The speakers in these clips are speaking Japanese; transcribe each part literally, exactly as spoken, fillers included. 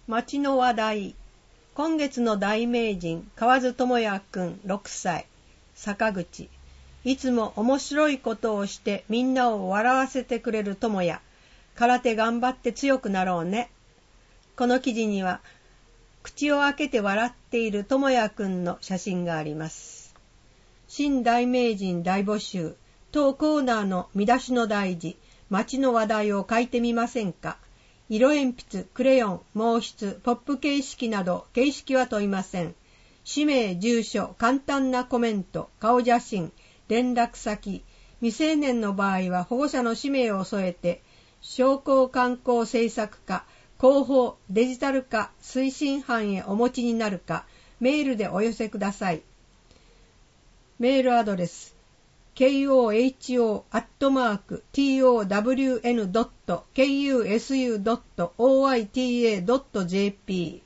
町の話題。今月の大名人、河津智也くんろくさい、坂口。いつも面白いことをしてみんなを笑わせてくれる智也。空手頑張って強くなろうね。この記事には、口を開けて笑っている智也くんの写真があります。新大名人大募集、当コーナーの見出しの大事、町の話題を書いてみませんか。色鉛筆、クレヨン、毛筆、ポップ形式など形式は問いません。氏名、住所、簡単なコメント、顔写真、連絡先、未成年の場合は保護者の氏名を添えて、商工観光政策課、広報、デジタル化、推進班へお持ちになるか、メールでお寄せください。メールアドレス、コホ アットマーク トウダブリューエヌドットケーユーエスユードットオーアイティーエードットジェーピ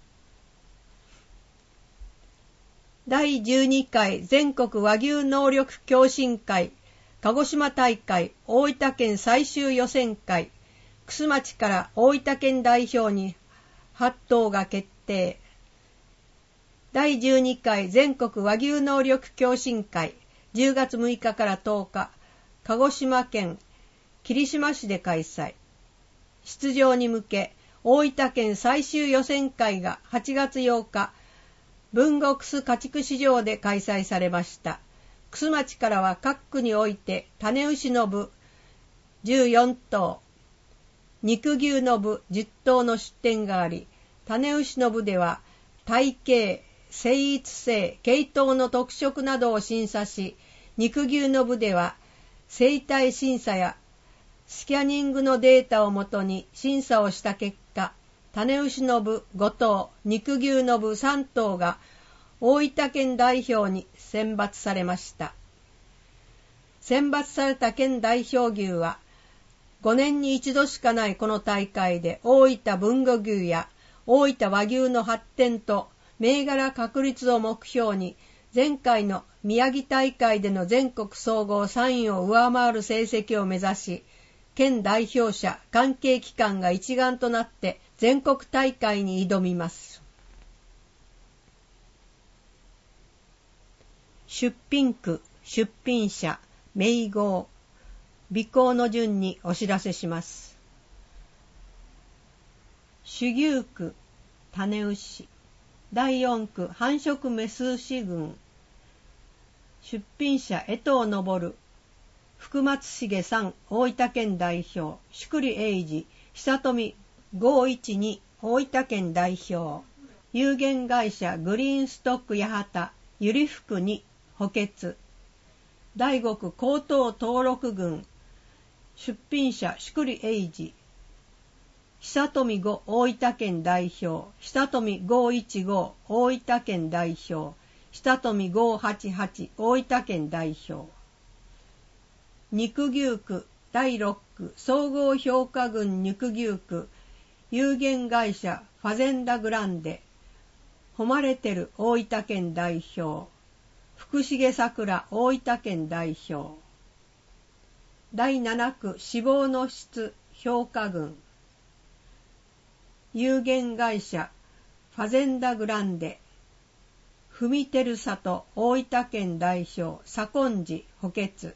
ー 第じゅうにかい全国和牛能力共進会鹿児島大会大分県最終予選会玖珠町から大分県代表に発頭が決定。第じゅうにかい全国和牛能力共進会じゅうがつむいかからとおか、鹿児島県霧島市で開催。出場に向け、大分県最終予選会がはちがつようか、豊後玖珠家畜市場で開催されました。玖珠町からは各区において、種牛の部じゅうよんとう、肉牛の部じゅっとうの出店があり、種牛の部では、体型、生育性、系統の特色などを審査し、肉牛の部では生体審査やスキャニングのデータをもとに審査をした結果、種牛の部ごとう、肉牛の部さんとうが大分県代表に選抜されました。選抜された県代表牛は、ごねんに一度しかないこの大会で大分豊後牛や大分和牛の発展と銘柄確立を目標に、前回の宮城大会での全国総合さんいを上回る成績を目指し、県代表者、関係機関が一丸となって全国大会に挑みます。出品区、出品者、名号、尾行の順にお知らせします。種牛区、種牛。だいよんく繁殖メス牛群。出品者江藤昇、福松茂さん大分県代表、宿利英二、久富ごいちに大分県代表、有限会社グリーンストック八幡、ゆりふくに補欠。だいごく高等登録群。出品者宿利英二、久富ご大分県代表、久富ごいちご大分県代表、久富ごはちはち大分県代表。肉牛区だいろっく総合評価群肉牛区、有限会社ファゼンダグランデ、誉れてる大分県代表、福重桜大分県代表。だいななく脂肪の質評価群、有限会社ファゼンダグランデ、ふみてる里大分県代表、左近寺補欠。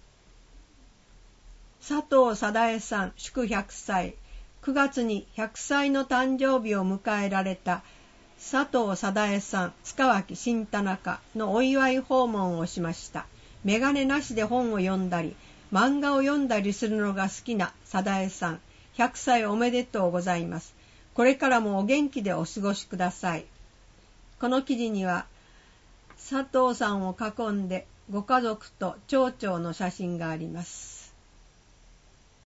佐藤貞恵さん祝ひゃくさい、くがつにひゃくさいの誕生日を迎えられた佐藤貞恵さん、塚脇新田中のお祝い訪問をしました。メガネなしで本を読んだり、漫画を読んだりするのが好きな貞恵さん、ひゃくさいおめでとうございます。これからもお元気でお過ごしください。この記事には、佐藤さんを囲んでご家族と町長の写真があります。